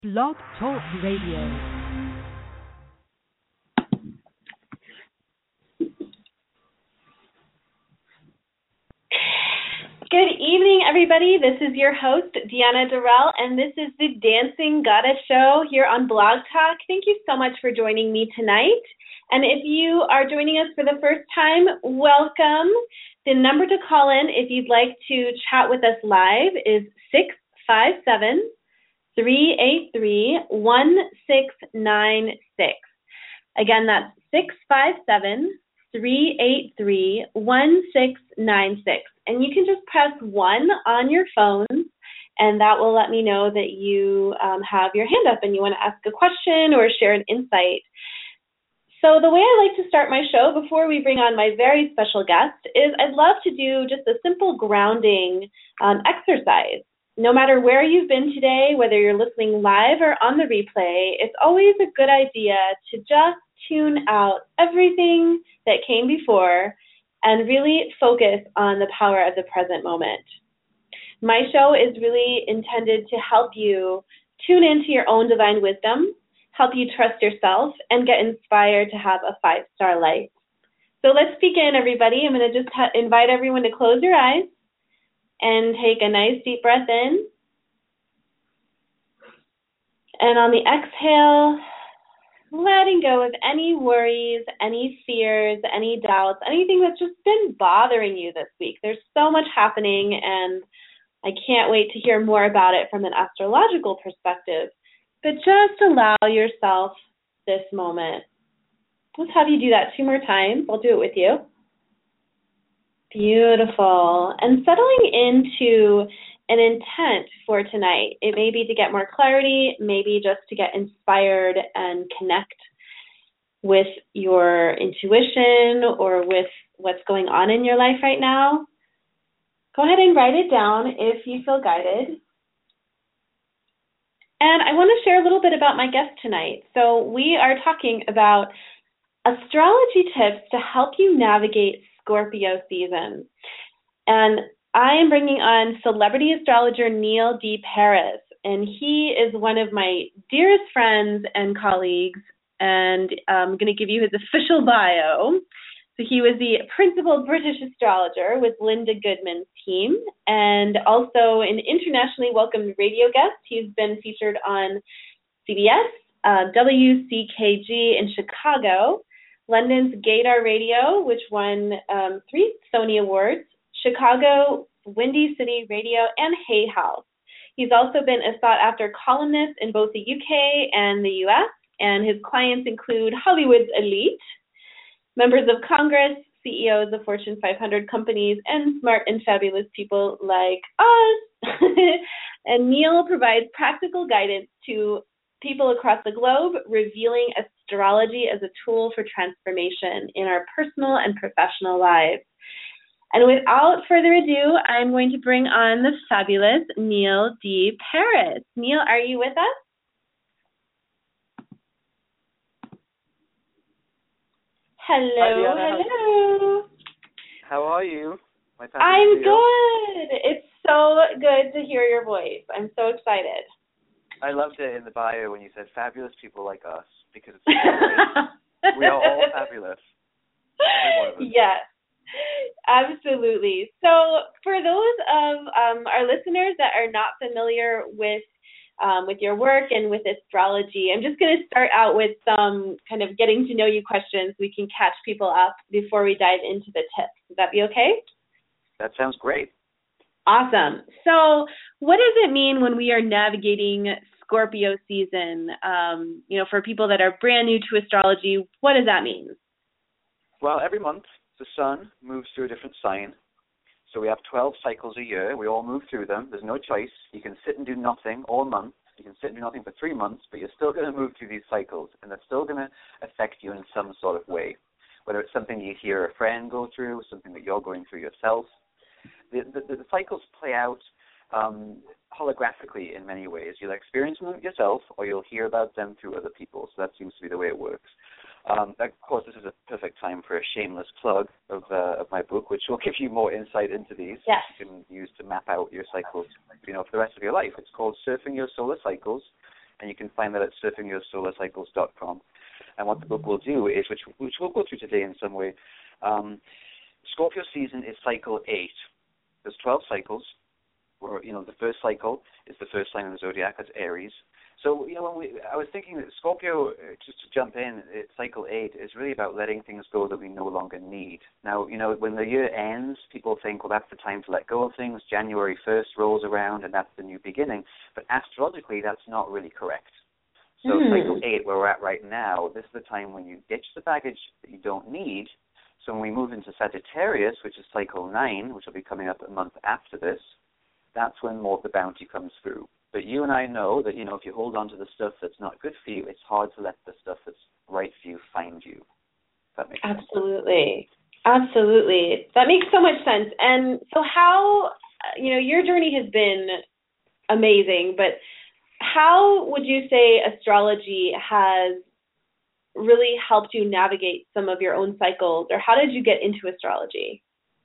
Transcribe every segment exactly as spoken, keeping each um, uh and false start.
Blog Talk Radio. Good evening, everybody. This is your host, Deanna Durrell, and this is the Dancing Goddess Show here on Blog Talk. Thank you so much for joining me tonight. And if you are joining us for the first time, welcome. The number to call in if you'd like to chat with us live is six five seven, three eight three, one six nine six. Again, that's six five seven, three eight three, one six nine six. And you can just press one on your phone, and that will let me know that you um, have your hand up and you want to ask a question or share an insight. So the way I like to start my show before we bring on my very special guest is I'd love to do just a simple grounding um, exercise. No matter where you've been today, whether you're listening live or on the replay, it's always a good idea to just tune out everything that came before and really focus on the power of the present moment. My show is really intended to help you tune into your own divine wisdom, help you trust yourself, and get inspired to have a five-star life. So let's begin, everybody. I'm going to just ha- invite everyone to close your eyes and take a nice deep breath in. And on the exhale, letting go of any worries, any fears, any doubts, anything that's just been bothering you this week. There's so much happening, and I can't wait to hear more about it from an astrological perspective. But just allow yourself this moment. Let's have you do that two more times. I'll do it with you. Beautiful. And settling into an intent for tonight. It may be to get more clarity, maybe just to get inspired and connect with your intuition or with what's going on in your life right now. Go ahead and write it down if you feel guided. And I want to share a little bit about my guest tonight. So we are talking about astrology tips to help you navigate Scorpio season. And I am bringing on celebrity astrologer Neil D. Paris, and he is one of my dearest friends and colleagues, and I'm going to give you his official bio. So he was the principal British astrologer with Linda Goodman's team, and also an internationally welcomed radio guest. He's been featured on C B S, uh, W C K G in Chicago, London's Gaydar Radio, which won um, three Sony Awards, Chicago, Windy City Radio, and Hay House. He's also been a sought-after columnist in both the U K and the U S, and his clients include Hollywood's elite, members of Congress, C E Os of Fortune five hundred companies, and smart and fabulous people like us. And Neil provides practical guidance to people across the globe, revealing astrology as a tool for transformation in our personal and professional lives. And without further ado, I'm going to bring on the fabulous Neil D. Paris. Neil, are you with us? Hello, Hi, Deanna. hello. How are you? I'm good. It's so good to hear your voice. I'm so excited. I loved it in the bio when you said fabulous people like us, because it's we are all fabulous. Every one of us. Yes, absolutely. So for those of um, our listeners that are not familiar with um, with your work and with astrology, I'm just going to start out with some kind of getting to know you questions we can catch people up before we dive into the tips. Would that be okay? That sounds great. Awesome. So what does it mean when we are navigating Scorpio season? Um, you know, for people that are brand new to astrology, what does that mean? Well, every month the sun moves through a different sign. So we have twelve cycles a year. We all move through them. There's no choice. You can sit and do nothing all month. You can sit and do nothing for three months, but you're still going to move through these cycles, and they're still going to affect you in some sort of way, whether it's something you hear a friend go through, something that you're going through yourself. The, the, the cycles play out um, holographically in many ways. You'll experience them yourself, or you'll hear about them through other people. So that seems to be the way it works. Um, of course, this is a perfect time for a shameless plug of, uh, of my book, which will give you more insight into these. Yes. You can use to map out your cycles, you know, for the rest of your life. It's called Surfing Your Solar Cycles, and you can find that at surfing your solar cycles dot com. And what the book will do is, which which we'll go through today in some way, um, Scorpio season is cycle eight. There's twelve cycles. Where, you know, the first cycle is the first sign of the zodiac, that's Aries. So, you know, when we, I was thinking that Scorpio, just to jump in, it, cycle eight is really about letting things go that we no longer need. Now, you know, when the year ends, people think, well, that's the time to let go of things. January first rolls around, and that's the new beginning. But astrologically, that's not really correct. So mm. cycle eight, where we're at right now, this is the time when you ditch the baggage that you don't need. So when we move into Sagittarius, which is cycle nine, which will be coming up a month after this, that's when more of the bounty comes through. But you and I know that, you know, if you hold on to the stuff that's not good for you, it's hard to let the stuff that's right for you find you. That makes sense. Absolutely. Absolutely. That makes so much sense. And so how, you know, your journey has been amazing, but how would you say astrology has really helped you navigate some of your own cycles, or how did you get into astrology?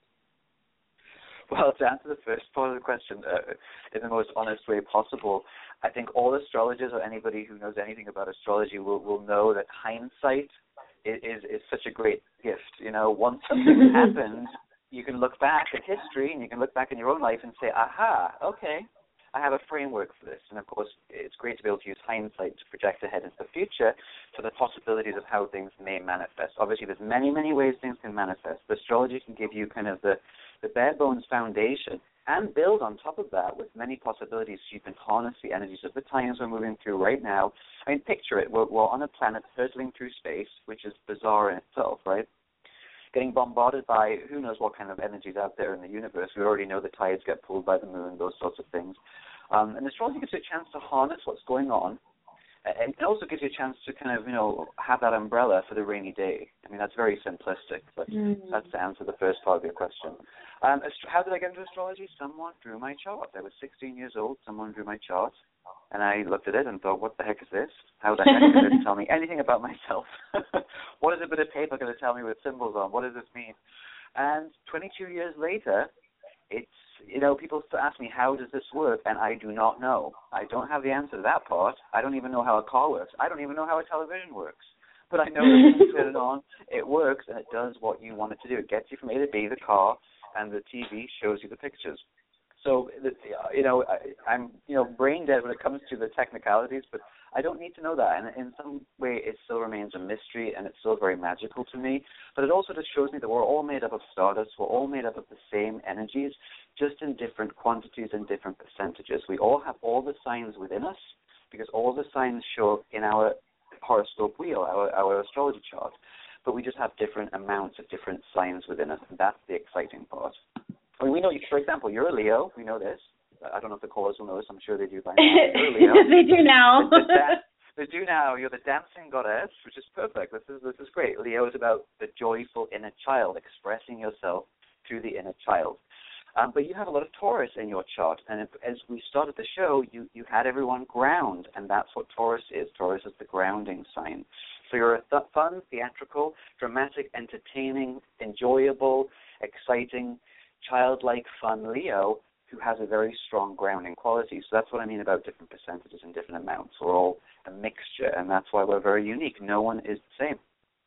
Well, to answer the first part of the question uh, in the most honest way possible, I think all astrologers or anybody who knows anything about astrology will, will know that hindsight is, is, is such a great gift. You know, once something happened, you can look back at history and you can look back in your own life and say, aha, okay, I have a framework for this. And, of course, it's great to be able to use hindsight to project ahead into the future for the possibilities of how things may manifest. Obviously, there's many, many ways things can manifest. But astrology can give you kind of the, the bare bones foundation and build on top of that with many possibilities so you can harness the energies of the times we're moving through right now. I mean, picture it. We're, we're on a planet hurtling through space, which is bizarre in itself, right? Getting bombarded by who knows what kind of energies out there in the universe. We already know the tides get pulled by the moon, those sorts of things. Um, and astrology gives you a chance to harness what's going on, and it also gives you a chance to kind of, you know, have that umbrella for the rainy day. I mean, that's very simplistic, but mm. that's to answer the first part of your question. Um, how did I get into astrology? Someone drew my chart. I was sixteen years old. Someone drew my chart, and I looked at it and thought, what the heck is this? How the heck does it tell me anything about myself? What is a bit of paper going to tell me with symbols on? What does this mean? And twenty-two years later, it's, you know, people ask me, how does this work? And I do not know. I don't have the answer to that part. I don't even know how a car works. I don't even know how a television works. But I know that when you turn it on, it works, and it does what you want it to do. It gets you from A to B, the car, and the T V shows you the pictures. So, you know, I, I'm, you know, brain dead when it comes to the technicalities, but I don't need to know that. And in some way, it still remains a mystery, and it's still very magical to me. But it also just shows me that we're all made up of stardust. We're all made up of the same energies, just in different quantities and different percentages. We all have all the signs within us, because all the signs show up in our horoscope wheel, our, our astrology chart. But we just have different amounts of different signs within us, and that's the exciting part. I mean, we know, for example, you're a Leo. We know this. I don't know if the callers will know this. I'm sure they do by now. You're a Leo. They do now. the, the da- they do now. You're the dancing goddess, which is perfect. This is this is great. Leo is about the joyful inner child, expressing yourself through the inner child. Um, but you have a lot of Taurus in your chart, and if, as we started the show, you, you had everyone ground, and that's what Taurus is. Taurus is the grounding sign. So you're a th- fun, theatrical, dramatic, entertaining, enjoyable, exciting, childlike, fun Leo who has a very strong grounding quality. So that's what I mean about different percentages and different amounts. We're all a mixture, and that's why we're very unique. No one is the same.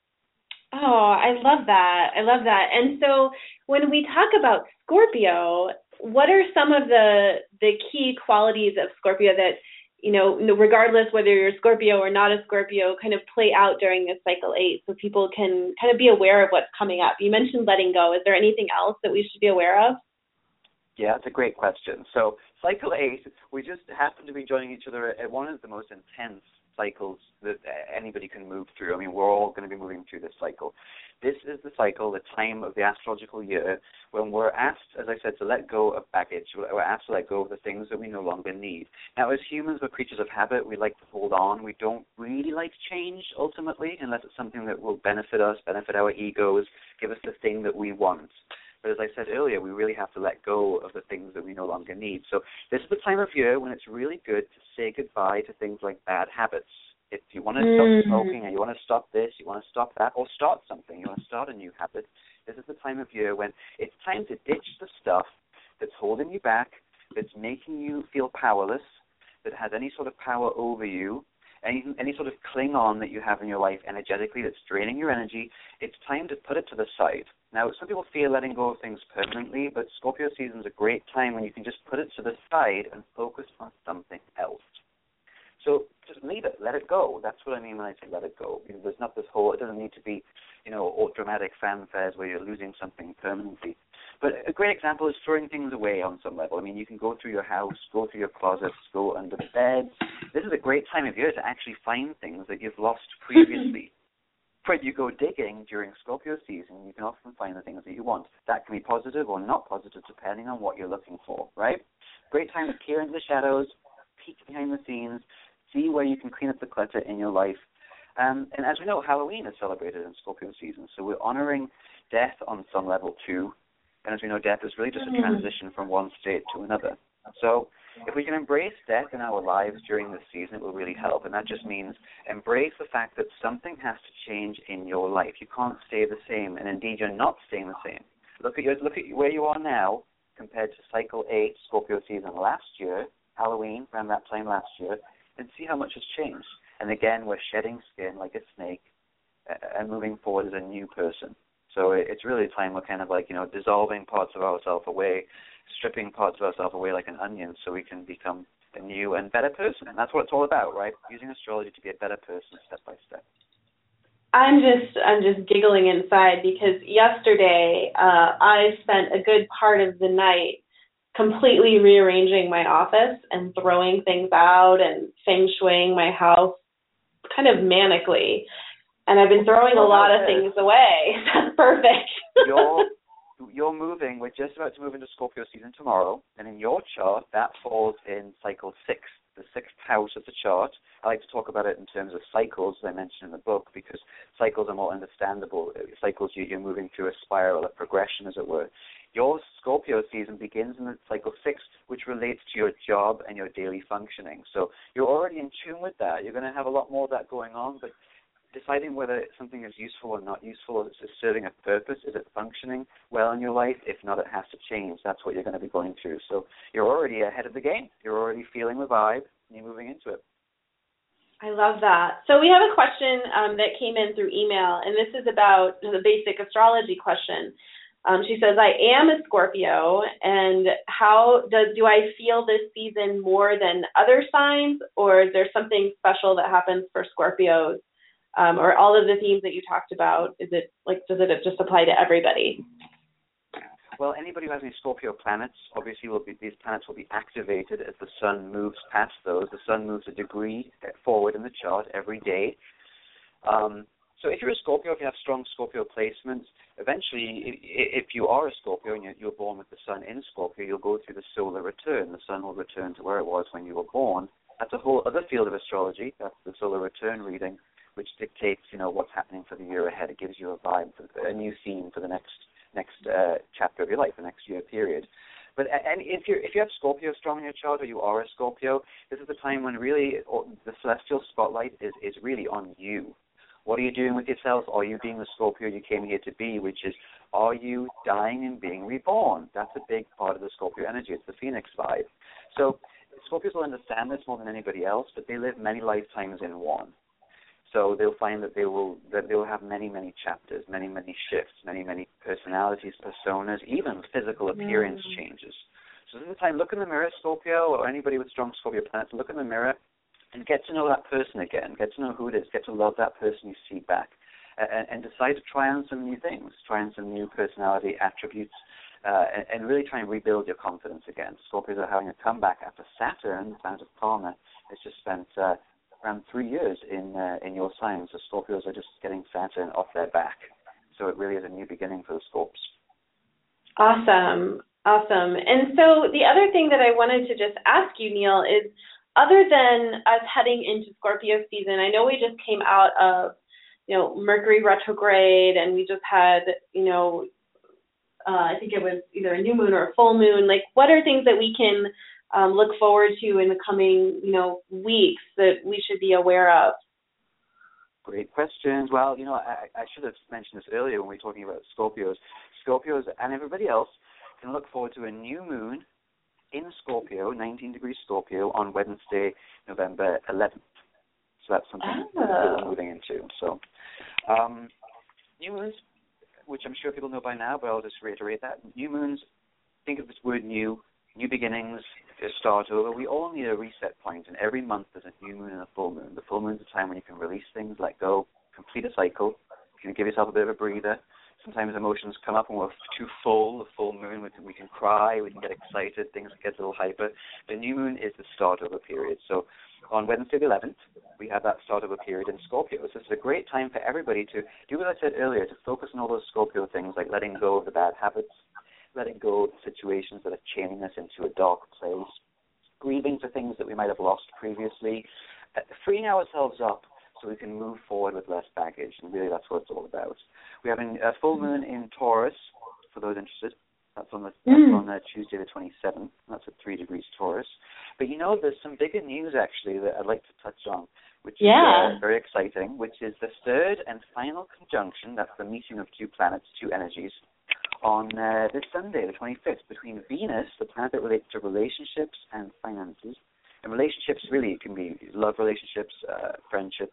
Oh, I love that. I love that. And so when we talk about Scorpio, what are some of the the key qualities of Scorpio that, you know, regardless whether you're a Scorpio or not a Scorpio, kind of play out during this cycle eight so people can kind of be aware of what's coming up? You mentioned letting go. Is there anything else that we should be aware of? Yeah, that's a great question. So cycle eight, we just happen to be joining each other at one of the most intense cycles that anybody can move through. I mean, we're all going to be moving through this cycle. This is the cycle, the time of the astrological year, when we're asked, as I said, to let go of baggage. We're asked to let go of the things that we no longer need. Now, as humans, we're creatures of habit. We like to hold on. We don't really like change, ultimately, unless it's something that will benefit us, benefit our egos, give us the thing that we want. But as I said earlier, we really have to let go of the things that we no longer need. So this is the time of year when it's really good to say goodbye to things like bad habits. If you want to mm. stop smoking and you want to stop this, you want to stop that, or start something, you want to start a new habit, this is the time of year when it's time to ditch the stuff that's holding you back, that's making you feel powerless, that has any sort of power over you, any any sort of cling on that you have in your life energetically that's draining your energy, it's time to put it to the side. Now, some people fear letting go of things permanently, but Scorpio season is a great time when you can just put it to the side and focus on something else. So just leave it, let it go. That's what I mean when I say let it go. Because there's not this whole, it doesn't need to be, you know, all dramatic fanfares where you're losing something permanently. But a great example is throwing things away on some level. I mean, you can go through your house, go through your closets, go under the bed. This is a great time of year to actually find things that you've lost previously. When you go digging during Scorpio season, you can often find the things that you want. That can be positive or not positive depending on what you're looking for, right? Great time to peer into the shadows, peek behind the scenes, see where you can clean up the clutter in your life. Um, and as we know, Halloween is celebrated in Scorpio season, so we're honoring death on some level too. And as we know, death is really just a transition from one state to another. So if we can embrace death in our lives during this season, it will really help. And that just means embrace the fact that something has to change in your life. You can't stay the same, and indeed you're not staying the same. Look at your, look at where you are now compared to cycle eight, Scorpio season last year, Halloween, around that time last year, and see how much has changed. And again, we're shedding skin like a snake uh, and moving forward as a new person. So it's really a time we're kind of like, you know, dissolving parts of ourselves away, stripping parts of ourselves away like an onion so we can become a new and better person. And that's what it's all about, right? Using astrology to be a better person step by step. I'm just I'm just giggling inside because yesterday uh, I spent a good part of the night completely rearranging my office and throwing things out and feng shuiing my house kind of manically. And I've been throwing a lot of things away. That's perfect. you're, you're moving. We're just about to move into Scorpio season tomorrow. And in your chart, that falls in cycle six, the sixth house of the chart. I like to talk about it in terms of cycles, as I mentioned in the book, because cycles are more understandable. Cycles, you're moving through a spiral, a progression, as it were. Your Scorpio season begins in the cycle six, which relates to your job and your daily functioning. So you're already in tune with that. You're going to have a lot more of that going on, but deciding whether something is useful or not useful, is it serving a purpose, is it functioning well in your life? If not, it has to change. That's what you're going to be going through. So you're already ahead of the game. You're already feeling the vibe, and you're moving into it. I love that. So we have a question um, that came in through email, and this is about the basic astrology question. Um, she says, I am a Scorpio, and how does do I feel this season more than other signs, or is there something special that happens for Scorpios? Um, or all of the themes that you talked about, is it like, does it just apply to everybody? Well, anybody who has any Scorpio planets, obviously will be, these planets will be activated as the sun moves past those. The sun moves a degree forward in the chart every day. Um, so if you're a Scorpio, if you have strong Scorpio placements, eventually, if, if you are a Scorpio and you're born with the sun in Scorpio, you'll go through the solar return. The sun will return to where it was when you were born. That's a whole other field of astrology. That's the solar return reading, which dictates, you know, what's happening for the year ahead. It gives you a vibe, for, a new theme for the next next uh, chapter of your life, the next year period. But and if you if you have Scorpio strong in your chart, or you are a Scorpio, this is the time when really the celestial spotlight is, is really on you. What are you doing with yourself? Are you being the Scorpio you came here to be, which is, are you dying and being reborn? That's a big part of the Scorpio energy. It's the Phoenix vibe. So Scorpios will understand this more than anybody else, but they live many lifetimes in one. So they'll find that they will that they will have many, many chapters, many, many shifts, many, many personalities, personas, even physical appearance mm. changes. So this is the time, look in the mirror, Scorpio, or anybody with strong Scorpio planets, look in the mirror and get to know that person again, get to know who it is, get to love that person you see back, and, and decide to try on some new things, try on some new personality attributes, uh, and, and really try and rebuild your confidence again. Scorpios are having a comeback after Saturn, the planet of karma, has just spent uh, around three years in uh, in your sign. So Scorpios are just getting Saturn off their back. So it really is a new beginning for the Scorps. Awesome. Awesome. And so the other thing that I wanted to just ask you, Neil, is other than us heading into Scorpio season, I know we just came out of, you know, Mercury retrograde, and we just had, you know, uh, I think it was either a new moon or a full moon. Like, what are things that we can um, look forward to in the coming, you know, weeks that we should be aware of? Great questions. Well, you know, I, I should have mentioned this earlier when we were talking about Scorpios. Scorpios and everybody else can look forward to a new moon in Scorpio, nineteen degrees Scorpio, on Wednesday, November eleventh. So that's something oh. that we're moving into. So um, new moons, which I'm sure people know by now, but I'll just reiterate that. New moons, think of this word new, new beginnings, a start over. We all need a reset point, and every month there's a new moon and a full moon. The full moon is a time when you can release things, let go, complete a cycle. You can give yourself a bit of a breather. Sometimes emotions come up and we're too full. The full moon, we can, we can cry, we can get excited, things get a little hyper. The new moon is the start over period. So on Wednesday the eleventh, we have that start over period in Scorpio. So this is a great time for everybody to do what I said earlier, to focus on all those Scorpio things like letting go of the bad habits, letting go of the situations that are chaining us into a dark place, grieving for things that we might have lost previously, uh, freeing ourselves up so we can move forward with less baggage. And really that's what it's all about. We have a full moon in Taurus, for those interested. That's on the that's mm. on uh, Tuesday the twenty-seventh. That's at three degrees Taurus. But you know, there's some bigger news actually that I'd like to touch on, which yeah. is uh, very exciting, which is the third and final conjunction, that's the meeting of two planets, two energies, on uh, this Sunday, the twenty-fifth, between Venus, the planet that relates to relationships and finances. And relationships, really, it can be love relationships, uh, friendships.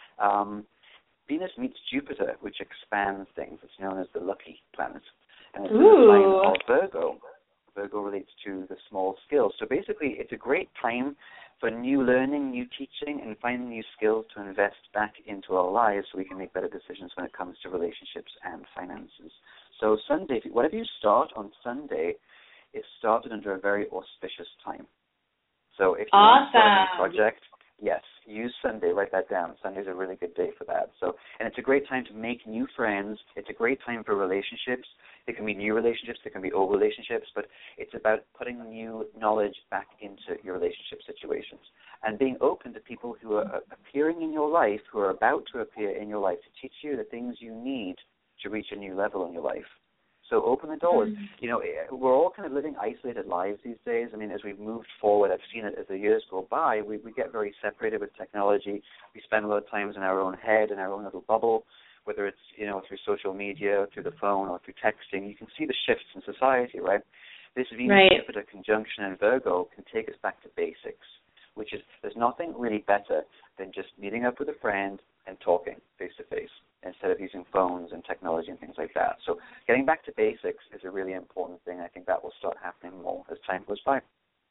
Um, Venus meets Jupiter, which expands things. It's known as the lucky planet. And it's in the sign of Virgo. Virgo relates to the small skills. So basically, it's a great time for new learning, new teaching, and finding new skills to invest back into our lives so we can make better decisions when it comes to relationships and finances. So Sunday, whatever you start on Sunday, is started under a very auspicious time. So if you awesome. want to start a new project, yes, use Sunday. Write that down. Sunday's a really good day for that. So, and it's a great time to make new friends. It's a great time for relationships. It can be new relationships. It can be old relationships. But it's about putting new knowledge back into your relationship situations and being open to people who are appearing in your life, who are about to appear in your life to teach you the things you need to reach a new level in your life. So open the doors. Mm-hmm. You know, we're all kind of living isolated lives these days. I mean, as we've moved forward, I've seen it as the years go by, we, we get very separated with technology. We spend a lot of times in our own head, in our own little bubble, whether it's, you know, through social media, through the phone, or through texting. You can see the shifts in society, right? This Venus-Jupiter right. conjunction in Virgo can take us back to basics, which is there's nothing really better than just meeting up with a friend and talking face-to-face, instead of using phones and technology and things like that. So getting back to basics is a really important thing. I think that will start happening more as time goes by.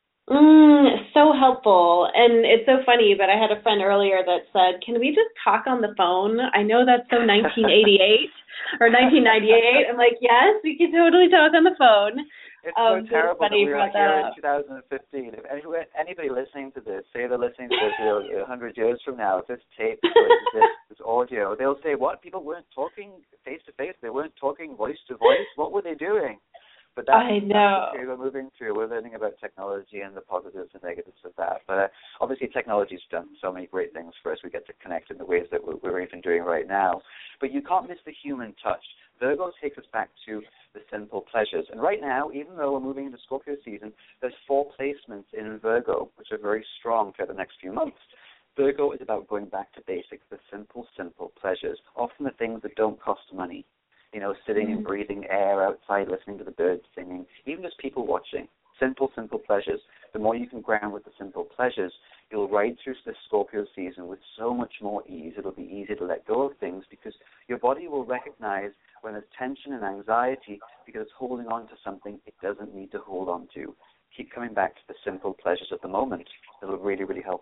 Mm, so helpful. And it's so funny, but I had a friend earlier that said, can we just talk on the phone? I know that's so nineteen eighty-eight or nineteen ninety-eight. I'm like, yes, we can totally talk on the phone. It's um, so terrible that we're that here in two thousand fifteen. If anybody, anybody listening to this, say they're listening to this one hundred years from now, if this tape, this, this audio, they'll say, what? People weren't talking face-to-face? They weren't talking voice-to-voice? What were they doing? But that's, I know. that's the period we're moving through. We're learning about technology and the positives and negatives of that. But uh, obviously technology's done so many great things for us. We get to connect in the ways that we're, we're even doing right now. But you can't miss the human touch. Virgo takes us back to the simple pleasures. And right now, even though we're moving into Scorpio season, there's four placements in Virgo, which are very strong for the next few months. Virgo is about going back to basics, the simple, simple pleasures, often the things that don't cost money. You know, sitting and breathing air outside, listening to the birds singing, even just people watching. Simple, simple pleasures. The more you can ground with the simple pleasures, you'll ride through the Scorpio season with so much more ease. It'll be easy to let go of things because your body will recognize when there's tension and anxiety because it's holding on to something it doesn't need to hold on to. Keep coming back to the simple pleasures of the moment. It'll really, really help.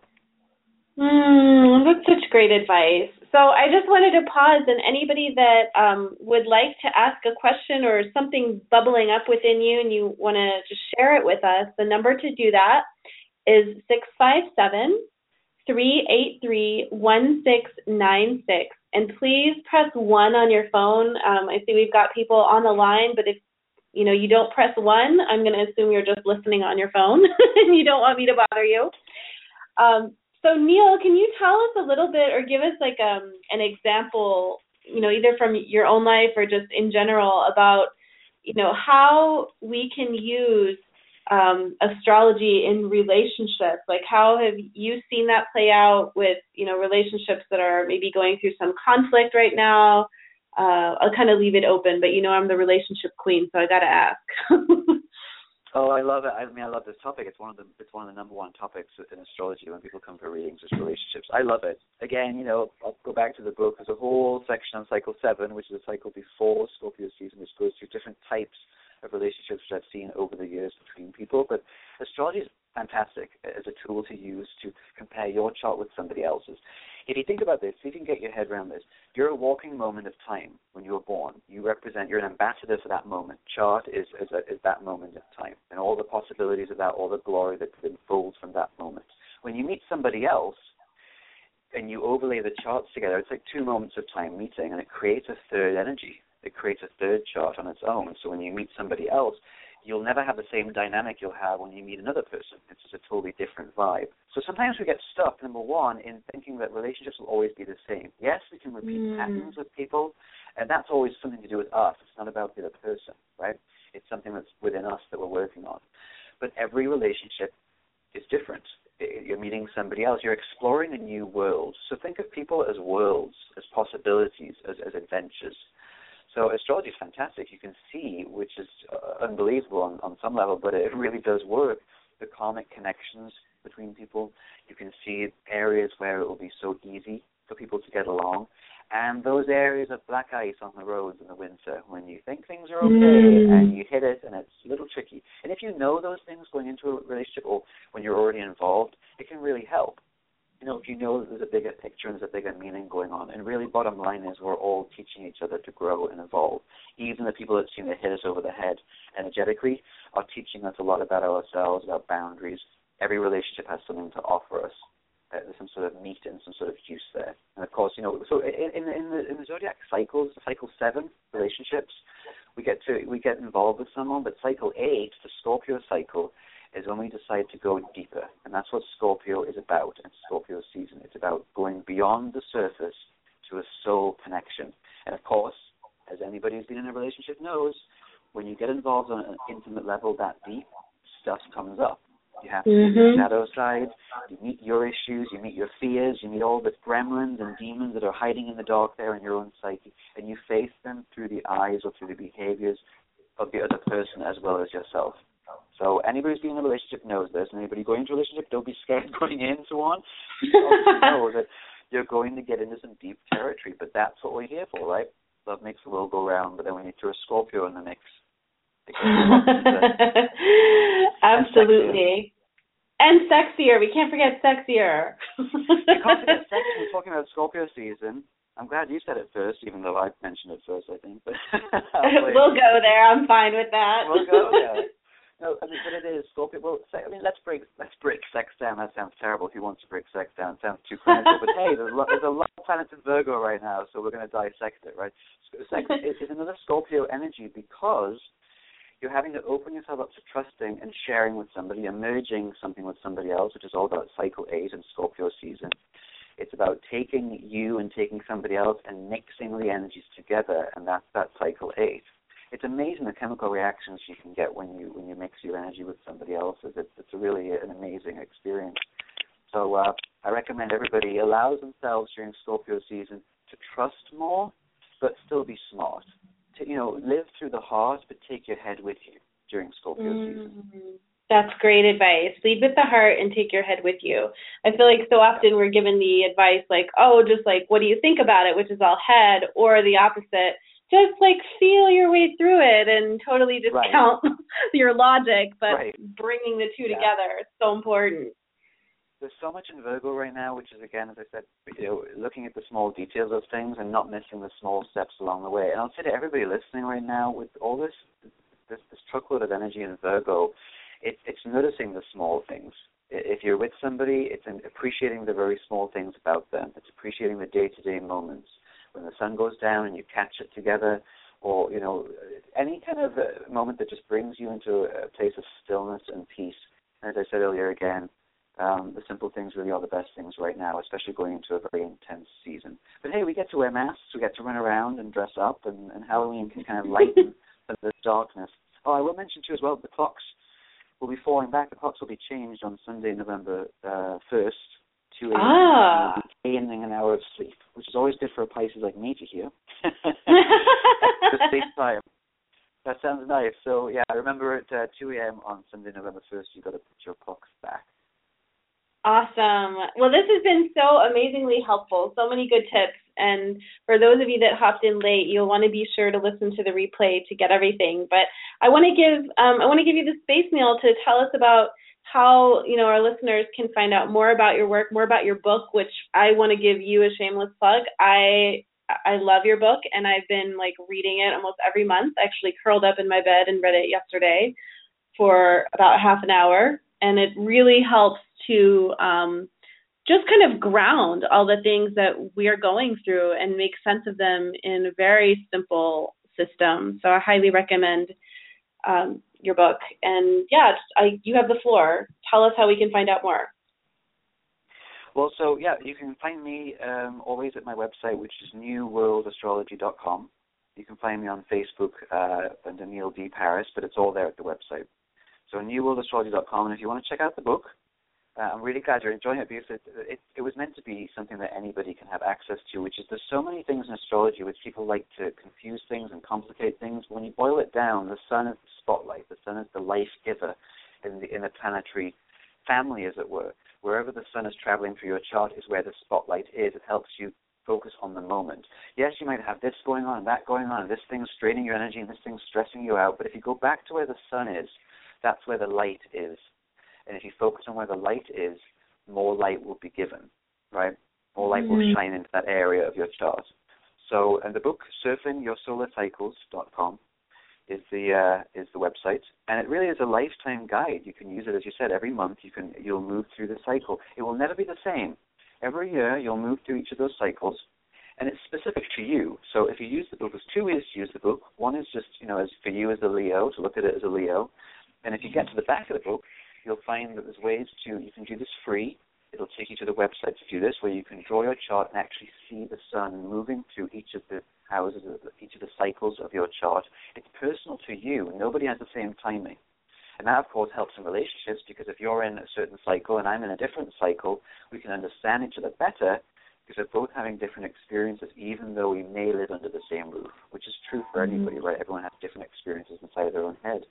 Mm, that's such great advice. So I just wanted to pause, and anybody that um, would like to ask a question or something bubbling up within you and you want to just share it with us, the number to do that is six five seven, three eight three, one six nine six. And please press one on your phone. Um, I see we've got people on the line, but if you know you don't press one, I'm going to assume you're just listening on your phone and you don't want me to bother you. Um, So, Neil, can you tell us a little bit or give us like um, an example, you know, either from your own life or just in general about, you know, how we can use um, astrology in relationships? Like how have you seen that play out with, you know, relationships that are maybe going through some conflict right now? Uh, I'll kind of leave it open, but, you know, I'm the relationship queen, so I got to ask. Oh, I love it. I mean, I love this topic. It's one of the it's one of the number one topics in astrology when people come for readings is relationships. I love it. Again, you know, I'll go back to the book. There's a whole section on cycle seven, which is a cycle before Scorpio season, which goes through different types of relationships which I've seen over the years between people. But astrology is fantastic as a tool to use to compare your chart with somebody else's. If you think about this, see if you can get your head around this. You're a walking moment of time when you were born. You represent, you're an ambassador for that moment. Chart is, is, a, is that moment of time and all the possibilities of that, all the glory that unfolds from that moment. When you meet somebody else and you overlay the charts together, it's like two moments of time meeting and it creates a third energy. It creates a third chart on its own. So when you meet somebody else, you'll never have the same dynamic you'll have when you meet another person. It's just a totally different vibe. So sometimes we get stuck, number one, in thinking that relationships will always be the same. Yes, we can repeat mm. patterns with people, and that's always something to do with us. It's not about the other person, right? It's something that's within us that we're working on. But every relationship is different. You're meeting somebody else. You're exploring a new world. So think of people as worlds, as possibilities, as, as adventures. So astrology is fantastic. You can see, which is uh, unbelievable on, on some level, but it really does work, the karmic connections between people. You can see areas where it will be so easy for people to get along, and those areas of black ice on the roads in the winter when you think things are okay mm. and you hit it and it's a little tricky. And if you know those things going into a relationship or when you're already involved, it can really help. You know, if you know that there's a bigger picture and there's a bigger meaning going on. And really, bottom line is we're all teaching each other to grow and evolve. Even the people that seem to hit us over the head energetically are teaching us a lot about ourselves, about boundaries. Every relationship has something to offer us. Uh, there's some sort of meat and some sort of juice there. And, of course, you know, so in, in, in, the, in the zodiac cycles, cycle seven, relationships, we get to we get involved with someone. But cycle eight, the Scorpio cycle, is when we decide to go deeper. And that's what Scorpio is about in Scorpio season. It's about going beyond the surface to a soul connection. And, of course, as anybody who's been in a relationship knows, when you get involved on an intimate level that deep, stuff comes up. You have to mm-hmm. meet your shadow side, you meet your issues, you meet your fears, you meet all the gremlins and demons that are hiding in the dark there in your own psyche, and you face them through the eyes or through the behaviors of the other person as well as yourself. So anybody who's been in a relationship knows this, and anybody going into a relationship, don't be scared going in and so on. You know that you're going to get into some deep territory, but that's what we're here for, right? Love makes the world go round, but then we need to throw a Scorpio in the mix. Absolutely. And sexier. We can't forget sexier. We can't forget sexy. We're talking about Scorpio season. I'm glad you said it first, even though I mentioned it first, I think. But we'll go there. I'm fine with that. We'll go there. No, I mean, but it is Scorpio. Well, I mean, let's break let's break sex down. That sounds terrible. If you want to break sex down, it sounds too clinical. But hey, there's a, lot, there's a lot of planets in Virgo right now, so we're going to dissect it, right? Sex is another Scorpio energy because you're having to open yourself up to trusting and sharing with somebody, and merging something with somebody else, which is all about cycle eight and Scorpio season. It's about taking you and taking somebody else and mixing the energies together, and that's that cycle eight. It's amazing the chemical reactions you can get when you when you mix your energy with somebody else's. It's, it's really an amazing experience. So uh, I recommend everybody allows themselves during Scorpio season to trust more, but still be smart. To, you know, live through the heart, but take your head with you during Scorpio mm-hmm. season. That's great advice. Lead with the heart and take your head with you. I feel like so often we're given the advice like, oh, just like, what do you think about it, which is all head, or the opposite. Just like feel your way through it and totally discount right. your logic, but right. bringing the two yeah. together is so important. There's so much in Virgo right now, which is, again, as I said, you know, looking at the small details of things and not missing the small steps along the way. And I'll say to everybody listening right now, with all this this, this truckload of energy in Virgo, it, it's noticing the small things. If you're with somebody, it's appreciating the very small things about them. It's appreciating the day-to-day moments. When the sun goes down and you catch it together, or, you know, any kind of uh, moment that just brings you into a place of stillness and peace. And as I said earlier again, um, the simple things really are the best things right now, especially going into a very intense season. But hey, we get to wear masks, we get to run around and dress up, and, and Halloween can kind of lighten the darkness. Oh, I will mention too as well, the clocks will be falling back. The clocks will be changed on Sunday, November uh, first. to a ah. gaining an hour of sleep, which is always good for a Pisces like me to hear. The sleep time. That sounds nice. So, yeah, I remember at uh, two a.m. on Sunday, November first, you got to put your clocks back. Awesome. Well, this has been so amazingly helpful. So many good tips. And for those of you that hopped in late, you'll want to be sure to listen to the replay to get everything. But I want to give um, I want to give you the space, Neil, to tell us about how, you know, our listeners can find out more about your work, more about your book, which I want to give you a shameless plug. I I love your book, and I've been like reading it almost every month. I actually curled up in my bed and read it yesterday for about half an hour, and it really helps to um, just kind of ground all the things that we are going through and make sense of them in a very simple system. So I highly recommend um, your book. And yeah, just, I, you have the floor. Tell us how we can find out more. Well, so yeah, you can find me um, always at my website, which is new world astrology dot com. You can find me on Facebook uh, under Neil D. Paris, but it's all there at the website. So new world astrology dot com, and if you want to check out the book, Uh, I'm really glad you're enjoying it, because it, it, it was meant to be something that anybody can have access to, which is there's so many things in astrology which people like to confuse things and complicate things. When you boil it down, the sun is the spotlight. The sun is the life giver in the, in the planetary family, as it were. Wherever the sun is traveling through your chart is where the spotlight is. It helps you focus on the moment. Yes, you might have this going on and that going on, and this thing's draining your energy and this thing's stressing you out, but if you go back to where the sun is, that's where the light is. And if you focus on where the light is, more light will be given, right? More light mm-hmm. will shine into that area of your chart. So, and the book, surfing your solar cycles dot com, is the uh, is the website, and it really is a lifetime guide. You can use it, as you said, every month. You can you'll move through the cycle. It will never be the same. Every year, you'll move through each of those cycles, and it's specific to you. So, if you use the book, there's two ways to use the book. One is just, you know, as for you as a Leo, to look at it as a Leo, and if you get to the back of the book, you'll find that there's ways to, you can do this free. It'll take you to the website to do this, where you can draw your chart and actually see the sun moving through each of the houses, each of the cycles of your chart. It's personal to you. Nobody has the same timing. And that, of course, helps in relationships, because if you're in a certain cycle and I'm in a different cycle, we can understand each other better, because we're both having different experiences, even though we may live under the same roof, which is true for anybody, right? Everyone has different experiences inside their own head.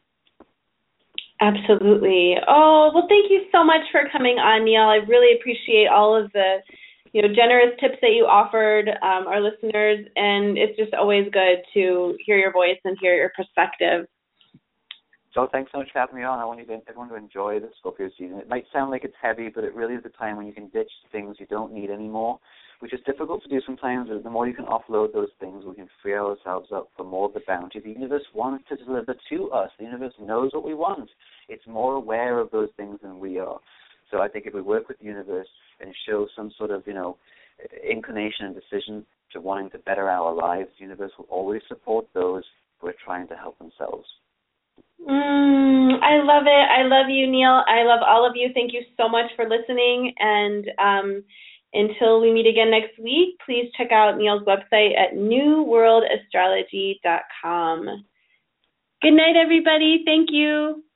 Absolutely. Oh, well, thank you so much for coming on, Neil. I really appreciate all of the, you know, generous tips that you offered um, our listeners, and it's just always good to hear your voice and hear your perspective. So thanks so much for having me on. I want you to, everyone to enjoy the Scorpio season. It might sound like it's heavy, but it really is the time when you can ditch things you don't need anymore, which is difficult to do sometimes. The more you can offload those things, we can free ourselves up for more of the bounty the universe wants to deliver to us. The universe knows what we want. It's more aware of those things than we are. So I think if we work with the universe and show some sort of, you know, inclination and decision to wanting to better our lives, the universe will always support those who are trying to help themselves. Mm, I love it. I love you, Neil. I love all of you. Thank you so much for listening. And um, until we meet again next week, please check out Neil's website at new world astrology dot com. Good night, everybody. Thank you.